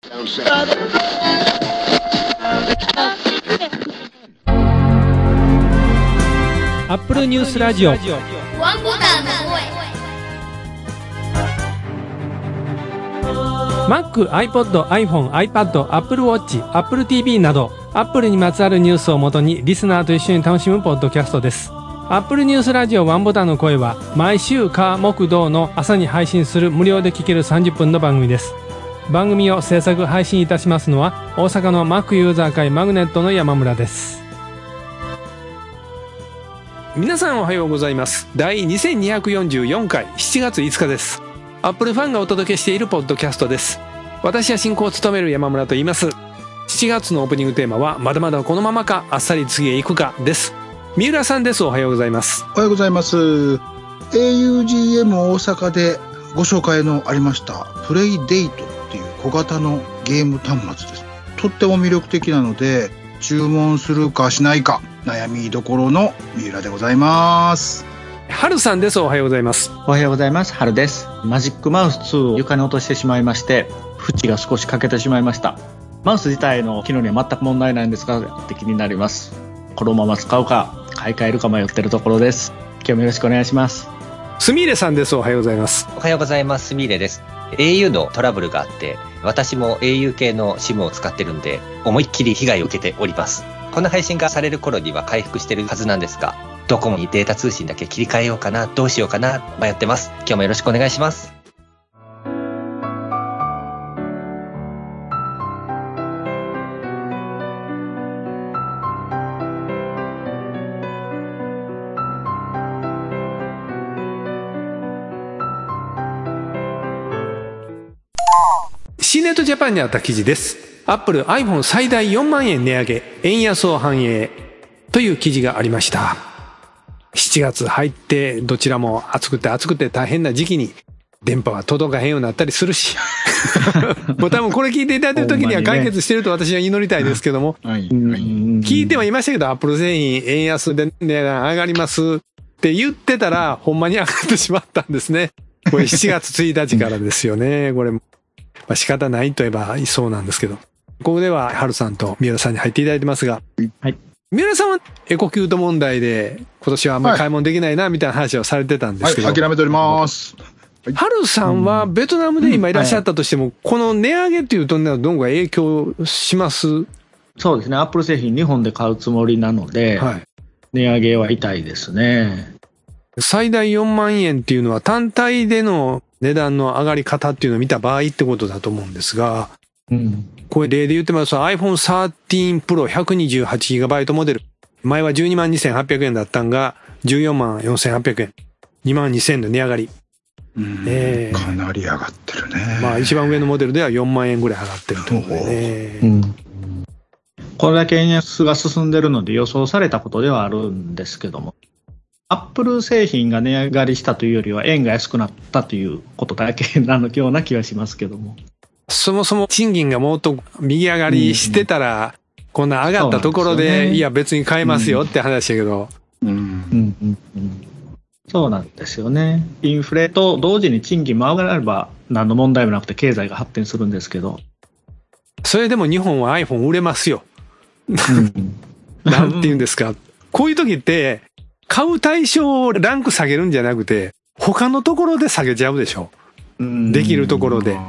アップルニュースラジオワンボタンの声。 Mac、iPod、iPhone、iPad、Apple Watch、Apple TV など Apple にまつわるニュースをもとにリスナーと一緒に楽しむポッドキャストです。Apple ニュースラジオワンボタンの声は毎週火木土の朝に配信する無料で聴ける30分の番組です。番組を制作配信いたしますのは大阪の Mac ユーザー会マグネットの山村です。皆さんおはようございます。第2244回7月5日です。アップルファンがお届けしているポッドキャストです。私は進行を務める山村と言います。7月のオープニングテーマはまだまだこのままかあっさり次へ行くかです。三浦さんです。おはようございます。 おはようございます。 augm 大阪でご紹介のありましたプレイデートっていう小型のゲーム端末です。とっても魅力的なので注文するかしないか悩みどころの三浦でございます。 春さんです。おはようございます。 おはようございます。春です。マジックマウス2を床に落としてしまいまして縁が少し欠けてしまいました。マウス自体の機能には全く問題ないんですがって気になります。このまま使うか買い替えるか迷ってるところです。今日もよろしくお願いします。 すみれさんです。おはようございます。 おはようございます。すみれです。 au のトラブルがあって私も au 系の SIM を使ってるんで思いっきり被害を受けております。この配信がされる頃には回復してるはずなんですがドコモにデータ通信だけ切り替えようかなどうしようかな迷ってます。今日もよろしくお願いします。 C ネットジャパンにあった記事です。アップル iPhone 最大4万円値上げ円安を反映という記事がありました。7月入ってどちらも暑くて大変な時期に電波は届かへんようになったりするしもう多分これ聞いていただいてる時には解決してると私は祈りたいですけども、聞いてはいましたけどアップル製品円安で値段上がりますって言ってたらほんまに上がってしまったんですね。これ7月1日からですよね。これ仕方ないといえばそうなんですけど、ここでは春さんと三浦さんに入っていただいてますが、はい、三浦さんはエコキュート問題で今年はあんまり買い物できないなみたいな話をされてたんですけど、 はい、諦めております。 春さんはベトナムで今いらっしゃったとしても、この値上げっていうとどんぐらい影響します？ そうですね。アップル製品日本で買うつもりなので、はい、値上げは痛いですね。 最大4万円っていうのは単体での値段の上がり方っていうのを見た場合ってことだと思うんですが、これ例で言ってますと iPhone 13 Pro 128GB モデル、前は12万2800円だったんが14万4800円、2万2000円の値上がり。 かなり上がってるね。 まあ一番上のモデルでは4万円ぐらい上がってると思うね。 これだけ円安が進んでるので予想されたことではあるんですけども、アップル製品が値上がりしたというよりは円が安くなったということだけなのような気がしますけども、 そもそも賃金がもっと右上がりしてたら、こんな上がったところで、いや別に買えますよって話だけど、 そうなんですよね。インフレと同時に賃金も上がれば何の問題もなくて経済が発展するんですけど、 それでも日本は iPhone 売れますよ。なんて言うんですか、こういう時って買う対象をランク下げるんじゃなくて他のところで下げちゃうでしょ。できるところで。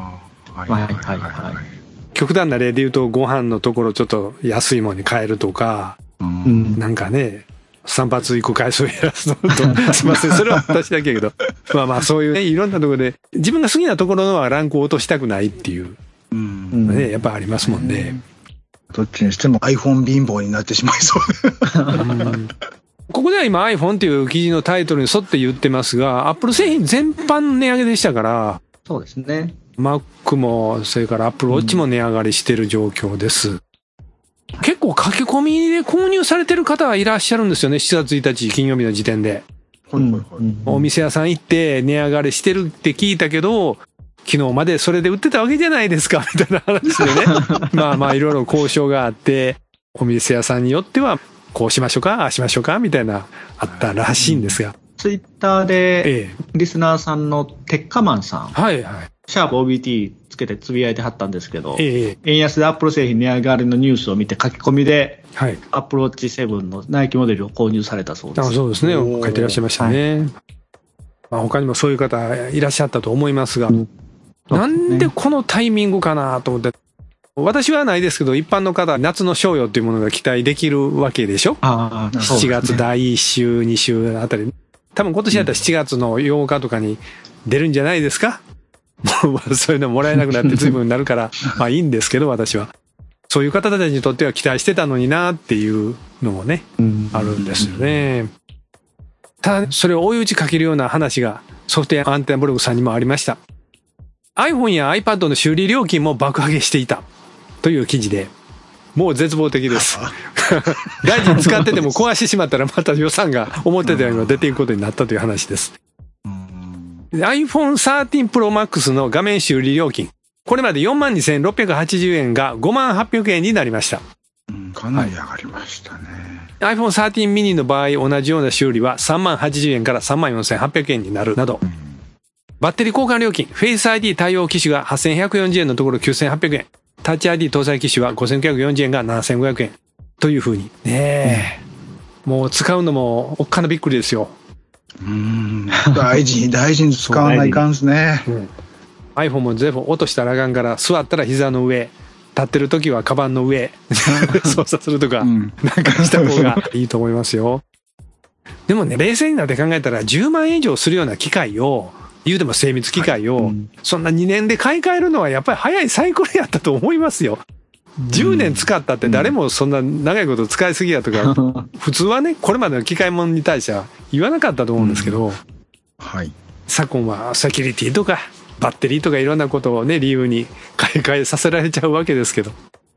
極端な例で言うとご飯のところちょっと安いものに変えるとか、なんかね散髪行く回数を減らすのとすいませんそれは私だけやけどまあそういうねいろんなところで自分が好きなところのはランクを落としたくないっていうねやっぱありますもんね。 どっちにしても iPhone 貧乏になってしまいそうここでは今 iPhone っていう記事のタイトルに沿って言ってますが、Apple 製品全般値上げでしたから。 そうですね。 Mac もそれから Apple Watch も値上がりしてる状況です。結構駆け込みで購入されてる方はいらっしゃるんですよね。7月1日金曜日の時点で。お店屋さん行って値上がりしてるって聞いたけど、昨日までそれで売ってたわけじゃないですかみたいな話でねまあいろいろ交渉があって、お店屋さんによってはこうしましょうかああしましょうかみたいなあったらしいんですが、 ツイッターでリスナーさんのテッカマンさん、シャープ OBT つけてつぶやいてはったんですけど、 ええ、 円安でアップル製品値上がりのニュースを見て書き込みで、 はい。 アップルウォッチ7のナイキモデルを購入されたそうです。 そうですね。書いてらっしゃいましたね。まあ、他にもそういう方いらっしゃったと思いますが、なんでこのタイミングかなと思って、私はないですけど、一般の方は夏の賞与っていうものが期待できるわけでしょ。7月第1週、2週あたり。多分今年だったら7月の8日とかに出るんじゃないですか。もうそういうのもらえなくなって随分になるから、まあいいんですけど、私は。そういう方たちにとっては期待してたのになっていうのもね、あるんですよね。ただ、それを追い打ちかけるような話がソフトウェアアンテナブログさんにもありました。iPhone や iPad の修理料金も爆上げしていたという記事で、もう絶望的です。大臣使ってても壊してしまったらまた予算が思ってたよりも出ていくことになったという話です。iPhone 13 Pro Max の画面修理料金。これまで 42,680 円が 58,000 円になりました。 かなり上がりましたね。 iPhone 13 mini の場合、同じような修理は 30,080 円から 34,800 円になるなど、バッテリー交換料金、Face ID 対応機種が 8,140 円のところ 9,800 円、タッチ ID 搭載機種は 5,940 円が 7,500 円というふうにね、もう使うのもおっかなびっくりですよ。 大事に使わないかんですね。 iPhone も全部落としたらあかんから、座ったら膝の上、立ってる時はカバンの上操作するとか、なんかした方がいいと思いますよ。でもね、冷静になって考えたら10万円以上するような機械を、言うても精密機械を、そんな2年で買い替えるのはやっぱり早いサイクルやったと思いますよ。10年使ったって誰もそんな長いこと使いすぎやとか、普通はね、これまでの機械ものに対しては言わなかったと思うんですけど、昨今はセキュリティとかバッテリーとかいろんなことをね、理由に買い替えさせられちゃうわけですけど。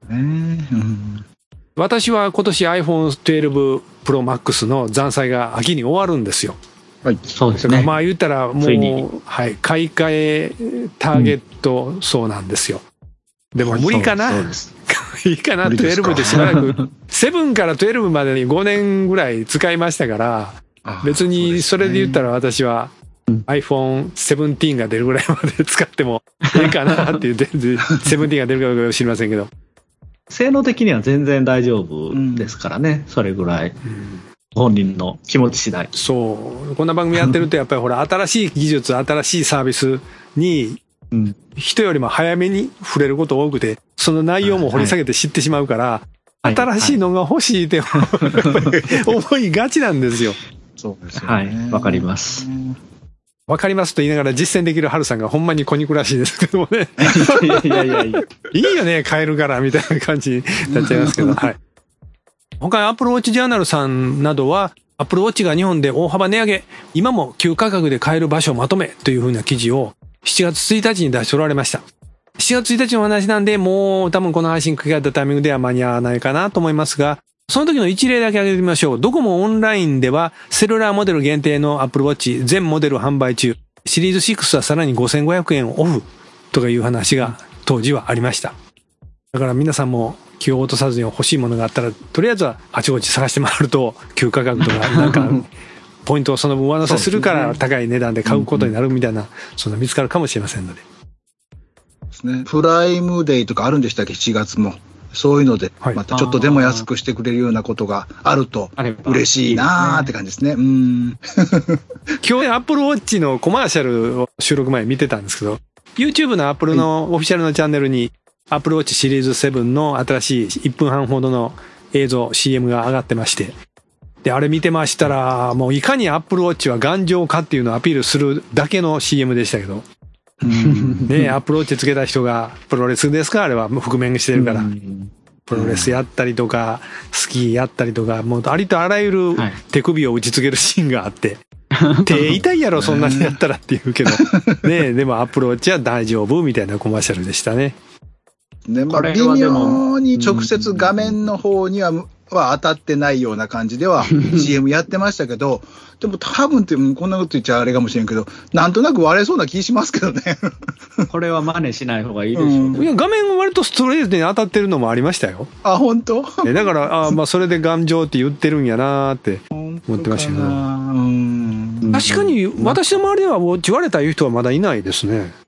私は今年 iPhone 12 Pro Max の残債が秋に終わるんですよ。 そうですね。 まあ言ったらもう、買い替えターゲットそうなんですよ。でも無理かな。いいかな、12でしばらく。7から12までに5年ぐらい使いましたから、別にそれで言ったら私は iPhone 17が出るぐらいまで使ってもいいかなっていう、17が出るかどうか知りませんけど。 性能的には全然大丈夫ですからね、それぐらい。本人の気持ち次第。 そう。こんな番組やってるとやっぱりほら、新しい技術、新しいサービスに、人よりも早めに触れること多くて、その内容も掘り下げて知ってしまうから、新しいのが欲しいって思いがちなんですよ。 そうですよね。 わかります。 わかりますと言いながら実践できるハルさんがほんまに小憎らしいですけどもね。いいよね、買えるからみたいな感じになっちゃいますけど。はい。他に Apple Watch Journal さんなどは、Apple Watch が日本で大幅値上げ、今も旧価格で買える場所をまとめというふうな記事を7月1日に出しておられました。7月1日の話なんで、もう多分この配信書き換えたタイミングでは間に合わないかなと思いますが、その時の一例だけ挙げてみましょう。ドコモオンラインでは、セルラーモデル限定の Apple Watch 全モデル販売中。シリーズ6はさらに 5,500 円オフとかいう話が当時はありました。だから皆さんも気を落とさずに欲しいものがあったら、とりあえずはあちこち探して回ると、旧価格とかなんか、ポイントをその分上乗せするから高い値段で買うことになるみたいな、そんな見つかるかもしれませんので。 プライムデーとかあるんでしたっけ、7月も。そういうので、またちょっとでも安くしてくれるようなことがあると嬉しいなーって感じですね。今日 Apple Watch のコマーシャルを収録前見てたんですけど、YouTube の Apple のオフィシャルのチャンネルに Apple Watch シリーズ7の新しい1分半ほどの映像 CM が上がってまして、であれ見てましたら、もういかに Apple Watch は頑丈かっていうのをアピールするだけの CM でしたけど、ね、アプローチつけた人がプロレスですか、あれは覆面してるから、プロレスやったりとかスキーやったりとか、もうありとあらゆる手首を打ちつけるシーンがあって、手痛いやろそんなにやったらって言うけどね、でもアプローチは大丈夫みたいなコマーシャルでしたね。 微妙に直接画面の方には当たってないような感じでは CM やってましたけど、でも多分ってこんなこと言っちゃあれかもしれんけど、なんとなく割れそうな気しますけどね。 これは真似しない方がいいでしょうね。 いや、画面が割とストレートに当たってるのもありましたよ。 あ、本当？ だからまあそれで頑丈って言ってるんやなーって思ってましたけど、確かに私の周りではウォッチ割れたいう人はまだいないですね。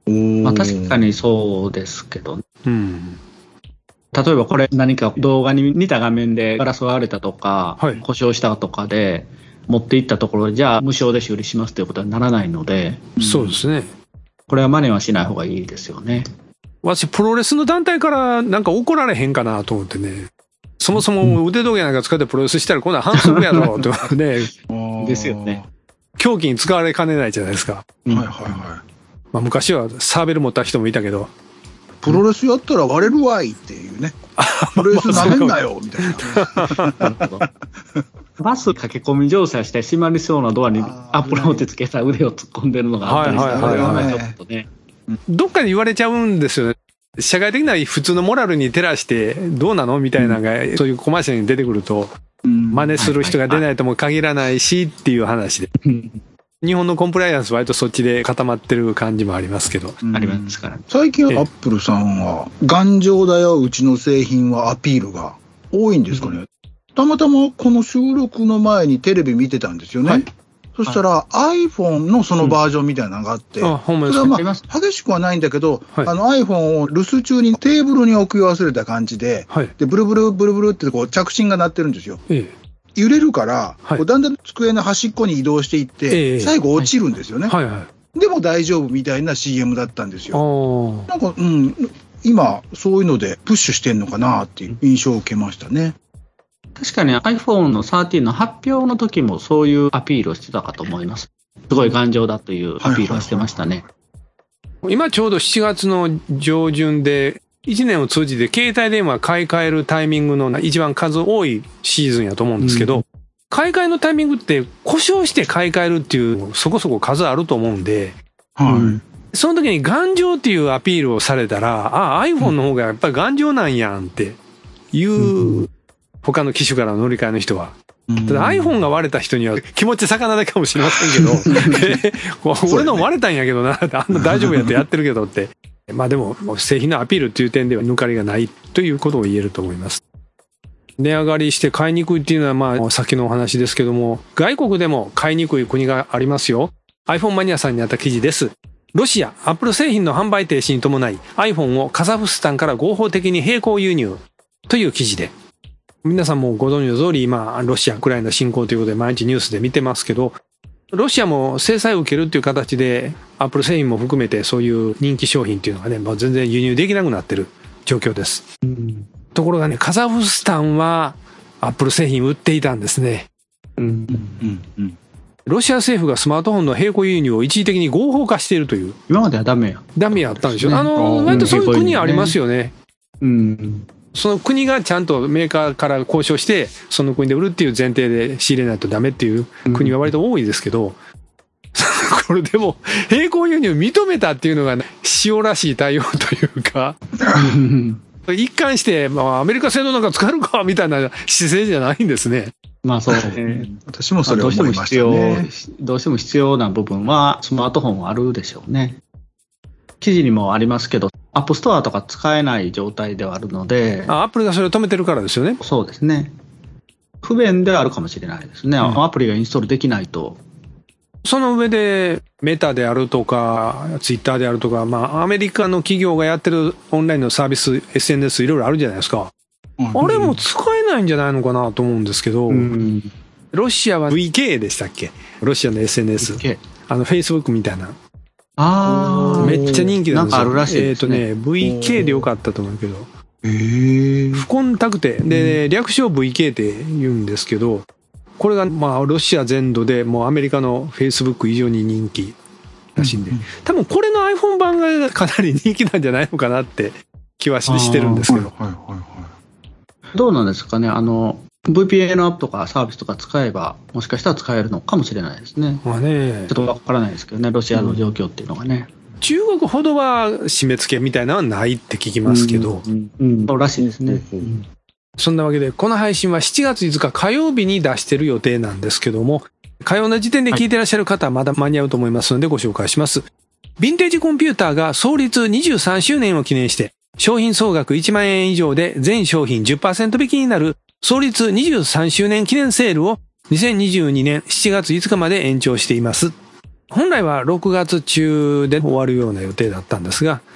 まあ確かにそうですけど、 うん。 例えばこれ何か動画に似た画面でガラスが割れたとか、 はい故障したとかで持っていったところで、じゃあ無償で修理しますということにならないので、 そうですね。 これは真似はしない方がいいですよね。 私、プロレスの団体からなんか怒られへんかなと思ってね。そもそも腕時計なんか使ってプロレスしたらこんなん反則やろってね、 ですよね。 狂気に使われかねないじゃないですか。 はいはいはい。 まあ昔はサーベル持った人もいたけど。 プロレスやったら割れるわいっていうね。プロレスなめんなよみたいな。 なるほど。バス駆け込み乗車して閉まりそうなドアにアップローテつけた腕を突っ込んでるのがあったりして、 はいはいはいはいこれはちょっとね。 どっかで言われちゃうんですよね。社会的な普通のモラルに照らしてどうなのみたいなのが、そういうコマーシャルに出てくると、真似する人が出ないとも限らないしっていう話で。日本のコンプライアンスは割とそっちで固まってる感じもありますけど。 ありますから。 最近アップルさんは頑丈だようちの製品はアピールが多いんですかね。たまたまこの収録の前にテレビ見てたんですよね。はい、そしたら iPhone のそのバージョンみたいなのがあって、それはまあ激しくはないんだけど、はい、iPhone を留守中にテーブルに置き忘れた感じで、はい、でブルブルブルブルってこう着信が鳴ってるんですよ。揺れるから、はい、こうだんだん机の端っこに移動していって、最後落ちるんですよね。はいはいはい、でも大丈夫みたいな CM だったんですよ。なんか、今そういうのでプッシュしてんのかなっていう印象を受けましたね。 確かに iPhone の13の発表の時もそういうアピールをしてたかと思います。すごい頑丈だというアピールをしてましたね。 今ちょうど7月の上旬で、1年を通じて携帯電話買い替えるタイミングの一番数多いシーズンやと思うんですけど、買い替えのタイミングって故障して買い替えるっていうそこそこ数あると思うんで、その時に頑丈っていうアピールをされたら、iPhone の方がやっぱり頑丈なんやんっていう他の機種からの乗り換えの人は。ただ iPhone が割れた人には気持ち魚だけかもしれませんけど、俺の割れたんやけどな、あんな大丈夫やってやってるけどって。まあでも製品のアピールっていう点では抜かりがないということを言えると思います。値上がりして買いにくいっていうのはまあ先のお話ですけども、外国でも買いにくい国がありますよ。iPhone マニアさんにあった記事です。ロシア、Apple 製品の販売停止に伴い iPhone をカザフスタンから合法的に並行輸入という記事で、皆さんもご存知の通り今ロシアウクライナ侵攻ということで毎日ニュースで見てますけど、ロシアも制裁を受けるっていう形でアップル製品も含めてそういう人気商品っていうのがね、もう全然輸入できなくなってる状況です。ところがね、カザフスタンはアップル製品売っていたんですね。ロシア政府がスマートフォンの並行輸入を一時的に合法化しているという。 今まではダメやったんでしょ。割とそういう国ありますよね。その国がちゃんとメーカーから交渉してその国で売るっていう前提で仕入れないとダメっていう国は割と多いですけど、これでも並行輸入認めたっていうのが塩らしい対応というか一貫してアメリカ製のなんか使えるかみたいな姿勢じゃないんですね。 まあそうですね。 私もそれ思いましたね。 どうしても必要な部分はスマートフォンはあるでしょうね。記事にもありますけど、アップストアとか使えない状態ではあるので。 アップルがそれを止めてるからですよね。 そうですね。不便ではあるかもしれないですね。アプリがインストールできないと。 その上でメタであるとかツイッターであるとか、アメリカの企業がやってるオンラインのサービス SNS いろいろあるじゃないですか。あれも使えないんじゃないのかなと思うんですけど、ロシアは VK でしたっけ？ロシアの SNS。Facebook みたいな。めっちゃ人気なんですよ。なんかあるらしいですね。VK でよかったと思うけど。不コンタクテで、略称 VK って言うんですけど、これがロシア全土でもうアメリカの Facebook 以上に人気らしいんで、多分これの iPhone 版がかなり人気なんじゃないのかなって気はしてるんですけど。 どうなんですかね。VPN アップとかサービスとか使えばもしかしたら使えるのかもしれないですね。ちょっとわからないですけどね、ロシアの状況っていうのがね。 中国ほどは締め付けみたいなのはないって聞きますけど。 そうらしいですね。 そんなわけでこの配信は7月5日火曜日に出してる予定なんですけども、火曜の時点で聞いてらっしゃる方はまだ間に合うと思いますのでご紹介します。ヴィンテージコンピューターが創立23周年を記念して商品総額1万円以上で全商品 10% 引きになる創立23周年記念セールを2022年7月5日まで延長しています。 本来は6月中で終わるような予定だったんですが、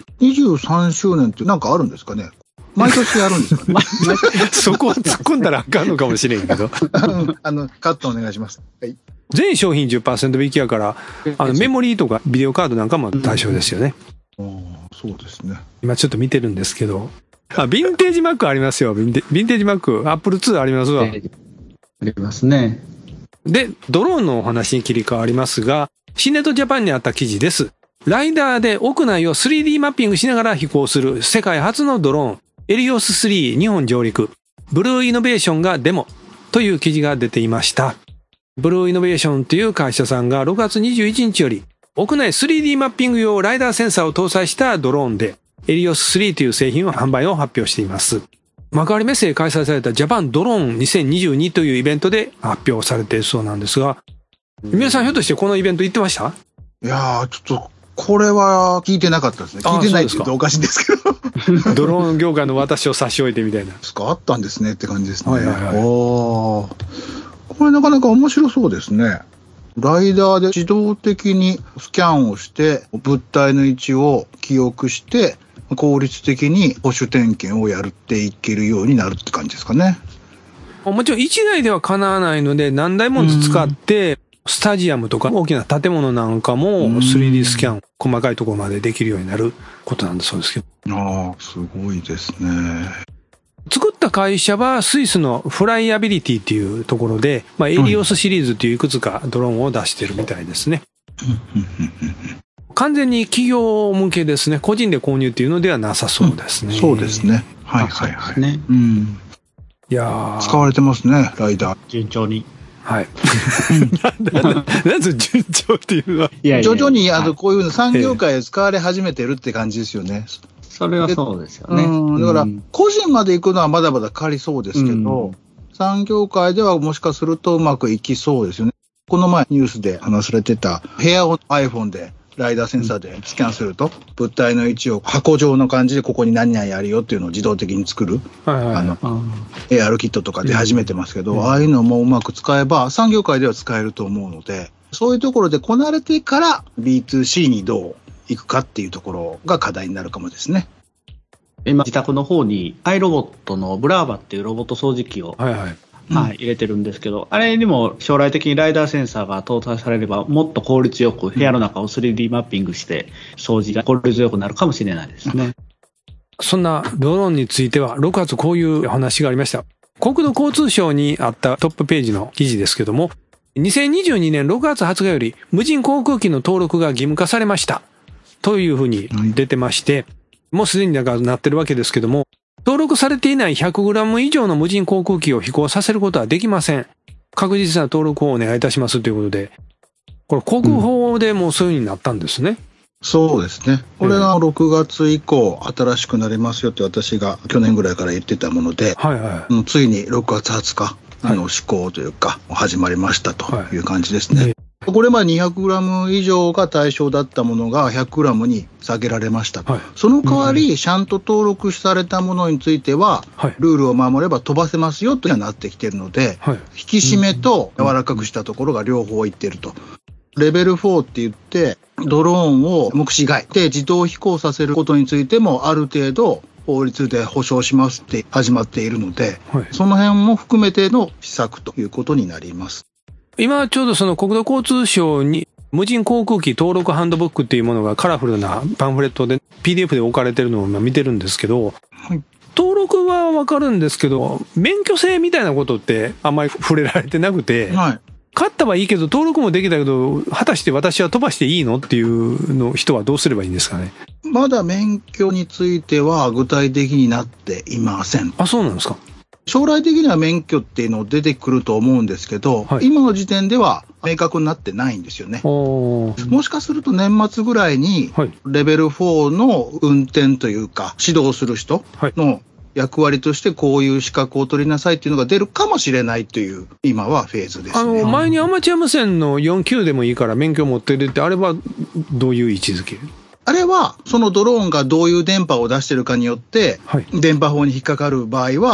23周年ってなんかあるんですかね。毎年やるんですかね。 そこは突っ込んだらあかんのかもしれんけど。 カットお願いします。はい。 全商品 10% 引きやから、メモリーとかビデオカードなんかも対象ですよね。 そうですね。 今ちょっと見てるんですけど、ヴィンテージ Mac ありますよ。ヴィンテージ Mac、Apple II ありますわ。 ありますね。 で、ドローンのお話に切り替わりますが、シネットジャパンにあった記事です。ライダーで屋内を 3D マッピングしながら飛行する世界初のドローン、エリオス3日本上陸、ブルーイノベーションがデモという記事が出ていました。ブルーイノベーションという会社さんが6月21日より屋内 3D マッピング用ライダーセンサーを搭載したドローンでエリオス3という製品を販売を発表しています。幕張メッセで開催されたジャパンドローン2022というイベントで発表されているそうなんですが、皆さんひょっとしてこのイベント行ってました？ いやー、ちょっと、これは聞いてなかったですね。聞いてないって言うとおかしいんですけど。 ドローン業界の私を差し置いてみたいな。 あったんですねって感じですね。 はいはいはい。 これなかなか面白そうですね。ライダーで自動的にスキャンをして物体の位置を記憶して効率的に保守点検をやっていけるようになるって感じですかね。 もちろん1台ではかなわないので何台も使ってスタジアムとか大きな建物なんかも 3D スキャン細かいところまでできるようになることなんだそうですけど。 ああ、すごいですね。 作った会社はスイスのフライアビリティっていうところで、エリオスシリーズっていういくつかドローンを出してるみたいですね。完全に企業向けですね。個人で購入っていうのではなさそうですね。 そうですね。はいはいはい。ね、いや使われてますね、ライダー。 順調に。 はい。なんで順調っていうのは。 徐々にこういうの産業界で使われ始めてるって感じですよね。 それはそうですよね。 だから、個人まで行くのはまだまだかかりそうですけど、産業界ではもしかするとうまくいきそうですよね。この前ニュースで話されてた部屋を iPhone でライダーセンサーでスキャンすると、物体の位置を箱状の感じでここに何々あるよっていうのを自動的に作る、AR キットとか出始めてますけど、ああいうのもうまく使えば産業界では使えると思うので、そういうところでこなれてから B2C にどう行くかっていうところが課題になるかもですね。 今自宅の方にアイロボットのブラーバっていうロボット掃除機を、入れてるんですけど、あれにも将来的にライダーセンサーが搭載されればもっと効率よく部屋の中を 3D マッピングして掃除が効率よくなるかもしれないですね。 そんなドローンについては6月こういう話がありました。国土交通省にあったトップページの記事ですけども、2022年6月20日より無人航空機の登録が義務化されましたというふうに出てまして、もうすでになってるわけですけども、登録されていない 100g 以上の無人航空機を飛行させることはできません。確実な登録をお願いいたしますということで、これ航空法でもうそういう風になったんですね。 そうですね。これが6月以降新しくなりますよって私が去年ぐらいから言ってたもので、ついに6月20日施行というか始まりましたという感じですね。これまで 200g 以上が対象だったものが 100g に下げられました、その代わりちゃんと登録されたものについては、ルールを守れば飛ばせますよというのになってきているので、引き締めと柔らかくしたところが両方いっていると。レベル4って言ってドローンを目視外で自動飛行させることについてもある程度法律で保障しますって始まっているので、その辺も含めての施策ということになります。 今ちょうどその国土交通省に無人航空機登録ハンドブックっていうものがカラフルなパンフレットで PDF で置かれてるのを今見てるんですけど、登録はわかるんですけど、免許制みたいなことってあんまり触れられてなくて、買ったはいいけど登録もできたけど、果たして私は飛ばしていいのっていうの人はどうすればいいんですかね。 まだ免許については具体的になっていません。 あ、そうなんですか。 将来的には免許っていうの出てくると思うんですけど、今の時点では明確になってないんですよね。もしかすると年末ぐらいにレベル4の運転というか指導する人の役割としてこういう資格を取りなさいっていうのが出るかもしれないという今はフェーズですね。 前にアマチュア無線の4級でもいいから免許持ってるってあれはどういう位置づけ？ あれはそのドローンがどういう電波を出してるかによって、電波法に引っかかる場合は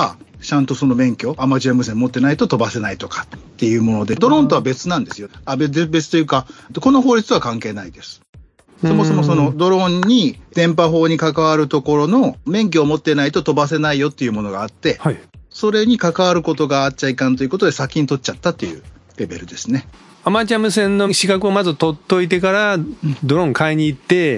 ちゃんとその免許、アマチュア無線持ってないと飛ばせないとかっていうもので、ドローンとは別なんですよ。別というか、この法律とは関係ないです。そもそもそのドローンに電波法に関わるところの免許を持ってないと飛ばせないよっていうものがあって、はい、それに関わることがあっちゃいかんということで先に取っちゃったっていうレベルですね。 アマチュア無線の資格をまず取っといてからドローン買いに行って、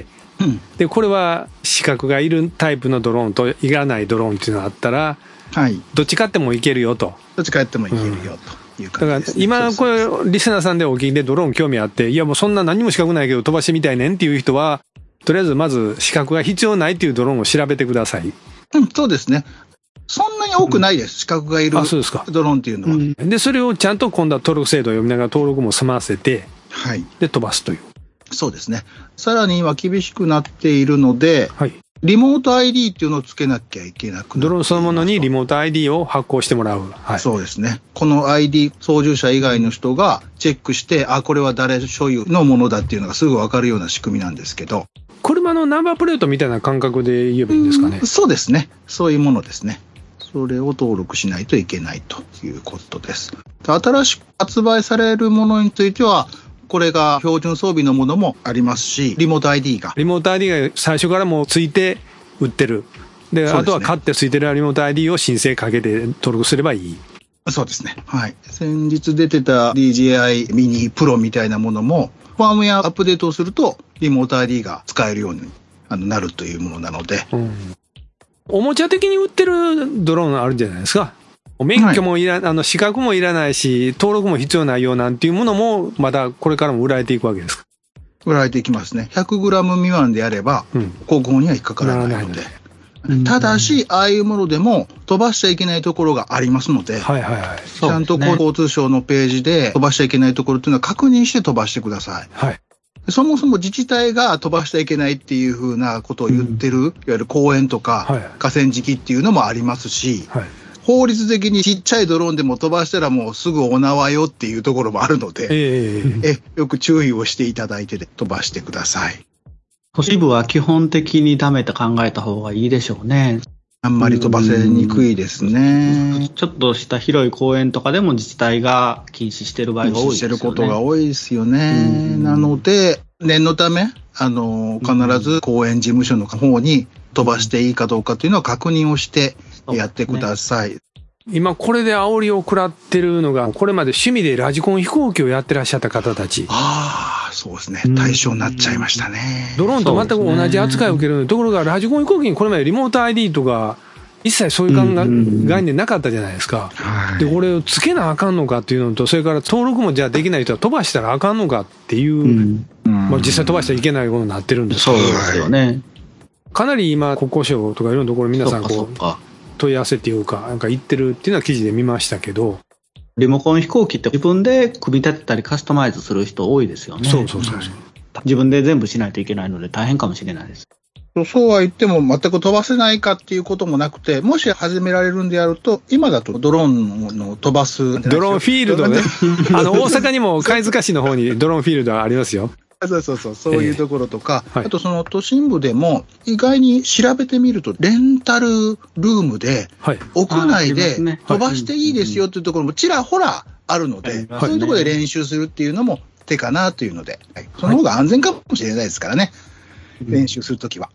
でこれは資格がいるタイプのドローンといらないドローンっていうのがあったら、はい、どっち買ってもいけるよと。 どっち買ってもいけるよという感じです、ね。 だから今これリスナーさんでお聞きでドローン興味あって、いやもうそんな何も資格ないけど飛ばしてみたいねんっていう人は、とりあえずまず資格が必要ないっていうドローンを調べてください。 そうですね。そんなに多くないです、資格がいるドローンっていうのは。 でそれをちゃんと今度は登録制度を読みながら登録も済ませて、はい、で飛ばすという。 そうですね。さらに今厳しくなっているので、はい、リモート ID っていうのをつけなきゃいけなくなる。 ドローンそのものにリモート ID を発行してもらう。 はい、そうですね。この ID 操縦者以外の人がチェックして、これは誰所有のものだっていうのがすぐ分かるような仕組みなんですけど。 車のナンバープレートみたいな感覚で言えばいいんですかね。 そうですね。そういうものですね。それを登録しないといけないということです。新しく発売されるものについては、これが標準装備のものもありますし、リモート ID が最初からもうついて売ってる。で、あとは買ってついてるリモート ID を申請かけて登録すればいい。 そうですね。はい。先日出てた DJI ミニプロみたいなものも、ファームウェアアップデートをすると、リモート ID が使えるようになるというものなので。 おもちゃ的に売ってるドローンあるんじゃないですか。免許も資格もいらないし、登録も必要ないよなんていうものも、まだこれからも売られていくわけですか。 売られていきますね。100g 未満であれば、航行には引っかからないので。ただし、ああいうものでも飛ばしちゃいけないところがありますので、ちゃんと交通省のページで飛ばしちゃいけないところっていうのは確認して飛ばしてください。はい、そもそも自治体が飛ばしちゃいけないっていうふうなことを言ってる、いわゆる公園とか河川敷っていうのもありますし、法律的にちっちゃいドローンでも飛ばしたらもうすぐお縄よっていうところもあるので、よく注意をしていただいて飛ばしてください。 都市部は基本的にダメと考えた方がいいでしょうね。 あんまり飛ばせにくいですね。 ちょっとした広い公園とかでも自治体が禁止してる場合が多いですよね。 禁止してることが多いですよね。なので、念のため、必ず公園事務所の方に飛ばしていいかどうかというのを確認をしてやってください。 今これで煽りを食らってるのが、これまで趣味でラジコン飛行機をやってらっしゃった方たち。 そうですね。対象になっちゃいましたね。 ドローンと全く同じ扱いを受けるところが、ラジコン飛行機にこれまでリモート ID とか、一切そういう概念なかったじゃないですか。で、これをつけなあかんのかっていうのと、それから登録もじゃあできない人は飛ばしたらあかんのかっていう、実際飛ばしちゃいけないことになってるんですけど。 そうですよね。 かなり今、国交省とかいろんなところ皆さん問い合わせっていうか、なんか言ってるっていうのは記事で見ましたけど。 リモコン飛行機って自分で組み立てたりカスタマイズする人多いですよね。 そう。 自分で全部しないといけないので大変かもしれないです。 そうは言っても全く飛ばせないかっていうこともなくて、もし始められるんであると、今だとドローンの飛ばす。 ドローンフィールドね。大阪にも貝塚市の方にドローンフィールドありますよ。 そういうところとか、あとその都心部でも意外に調べてみると、レンタルルームで、屋内で飛ばしていいですよっていうところもちらほらあるので、そういうところで練習するっていうのも手かなというので、その方が安全かもしれないですからね、練習するときは。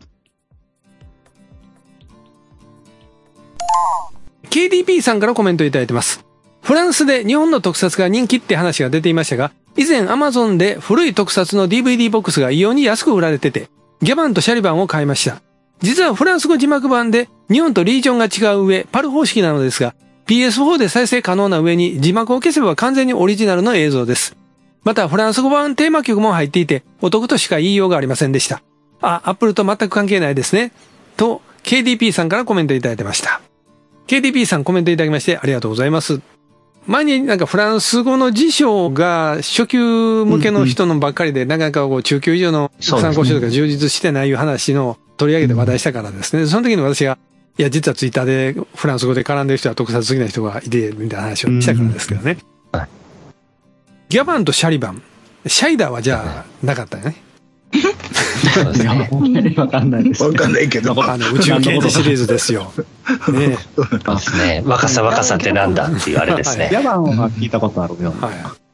KDP さんからコメントいただいてます。フランスで日本の特撮が人気って話が出ていましたが、以前 Amazon で古い特撮の DVD ボックスが異様に安く売られてて、ギャバンとシャリバンを買いました。実はフランス語字幕版で日本とリージョンが違う上、パル方式なのですが、PS4 で再生可能な上に字幕を消せば完全にオリジナルの映像です。またフランス語版テーマ曲も入っていて、お得としか言いようがありませんでした。Apple と全く関係ないですね。と KDP さんからコメントいただいてました。KDP さんコメントいただきましてありがとうございます。前になんかフランス語の辞書が初級向けの人のばっかりで、なかなかこう中級以上の参考書とか充実してないいう話の取り上げて話題したからですね。その時に私が、いや実はツイッターでフランス語で絡んでる人は特撮好きな人がいて、みたいな話をしたからですけどね。ギャバンとシャリバン。シャイダーはじゃあなかったよね。 そうですね。 ほんまにわかんないです。 わかんないけど。 宇宙刑事シリーズですよ。ね。 そうですね。若さってなんだっていうあれですね。 ギャバンは聞いたことあるよ。 はい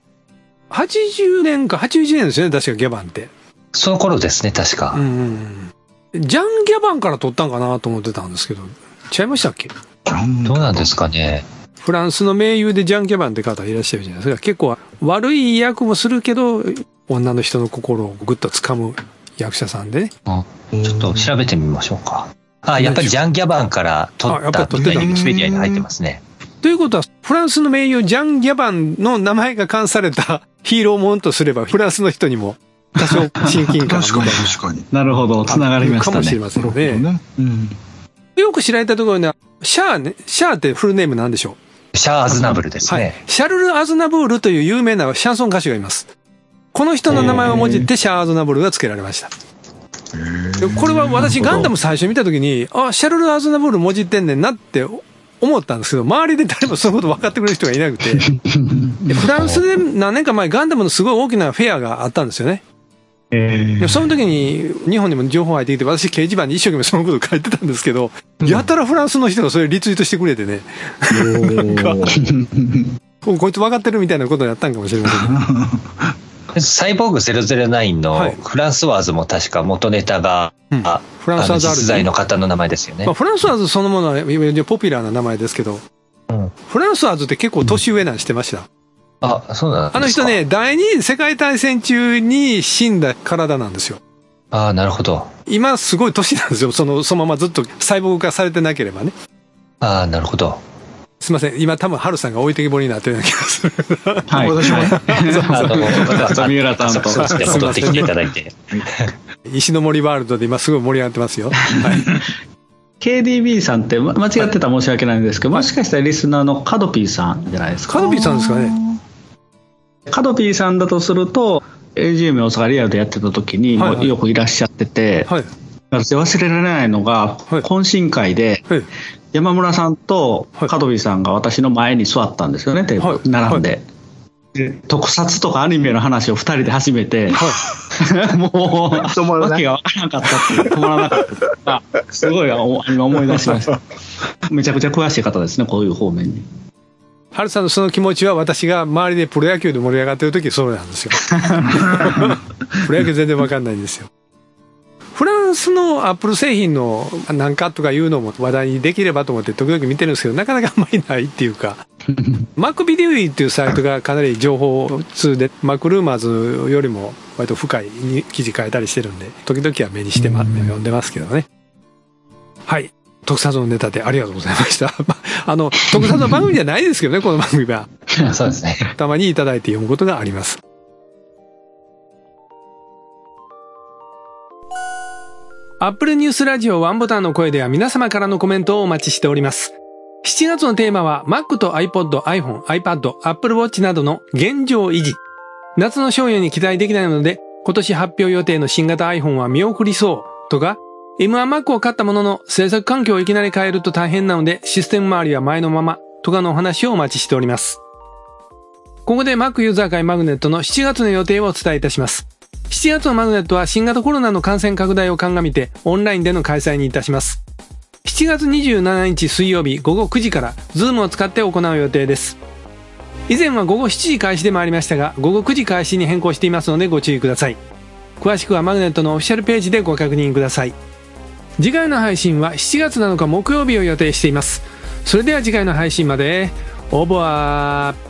。80年か81年ですよね、確かギャバンって。 その頃ですね、確か。 ジャン・ギャバンから取ったんかなと思ってたんですけど、違いましたっけ？ どうなんですかね。 フランスの名優でジャン・ギャバンって方いらっしゃるじゃないですか。結構悪い役もするけど、女の人の心をぐっと掴む役者さんでね。 ちょっと調べてみましょうか。やっぱりジャン・ギャバンから取ったってウィキペディアに入ってますね。 ということは、フランスの名優ジャン・ギャバンの名前が冠されたヒーローもんとすれば、フランスの人にも多少親近感確かに。 なるほど、つながりましたね。 かもしれませんね。よく知られたところには、シャーってフルネームなんでしょう？ シャー・アズナブルですね。はい。 シャルル・アズナブールという有名なシャンソン歌手がいます。この人の名前をもじってシャー・アズナブルが付けられました。これは私ガンダム最初見たときに、シャルル・アズナブールもじってんねんなって思ったんですけど、周りで誰もそういうこと分かってくれる人がいなくて、フランスで何年か前ガンダムのすごい大きなフェアがあったんですよね。でその時に日本にも情報入ってきて、私掲示板に一生懸命そのことを書いてたんですけど、やたらフランスの人がそれリツイートしてくれてね、なんかこいつ分かってるみたいなことをやったんかもしれませんね。 サイボーグ009のフランスワーズも確か元ネタが、 フランスワーズ実在の方の名前ですよね。 フランスワーズそのものはポピュラーな名前ですけど、フランスワーズって結構年上なんしてました。 そうなんですか。 あの人ね、第二次世界大戦中に死んだ体なんですよ。 なるほど。 今すごい年なんですよ。そのままずっと細胞化されてなければね。 なるほど。 すみません、今多分ハルさんが置いてきぼりになってるような気がする。 はい。私も三浦さんと戻ってきていただいて。 石の森ワールドで今すごい盛り上がってますよ。はい。 KDB さんって間違ってたら申し訳ないんですけど、もしかしたらリスナーのカドピーさんじゃないですか。 カドピーさんですかね。 カドピーさんだとすると AGM 大阪リアルでやってた時によくいらっしゃってて、私忘れられないのが、懇親会で山村さんとカドピーさんが私の前に座ったんですよね、テーブル並んで。特撮とかアニメの話を2人で始めて、もう訳が分からなかったっていう、止まらなかったっていうか、すごい今思い出しました。めちゃくちゃ詳しい方ですね、こういう方面に。 ハルさんのその気持ちは、私が周りでプロ野球で盛り上がってる時そうなんですよ。プロ野球全然分かんないんですよ。フランスのアップル製品のなんかとかいうのも話題にできればと思って時々見てるんですけど、なかなかあんまりないっていうか、マックビデオイっていうサイトがかなり情報通で、マックルーマーズよりも割と深い記事書いたりしてるんで、時々は目にして読んでますけどね。はい。特撮のネタでありがとうございました。特撮の番組じゃないですけどね、この番組は。 そうですね。 たまにいただいて読むことがあります。アップルニュースラジオワンボタンの声では皆様からのコメントをお待ちしております。7月のテーマは Mac と iPod、iPhone、iPad、Apple Watch などの現状維持。夏の商用に期待できないので、今年発表予定の新型 iPhone は見送りそうとか、M1Mac を買ったものの制作環境をいきなり変えると大変なのでシステム周りは前のままとかのお話をお待ちしております。ここで Mac ユーザー会マグネットの7月の予定をお伝えいたします。7月のマグネットは新型コロナの感染拡大を鑑みてオンラインでの開催にいたします。7月27日水曜日午後9時から Zoom を使って行う予定です。以前は午後7時開始でもありましたが、午後9時開始に変更していますのでご注意ください。詳しくはマグネットのオフィシャルページでご確認ください。次回の配信は7月7日木曜日を予定しています。それでは次回の配信まで。オーバー。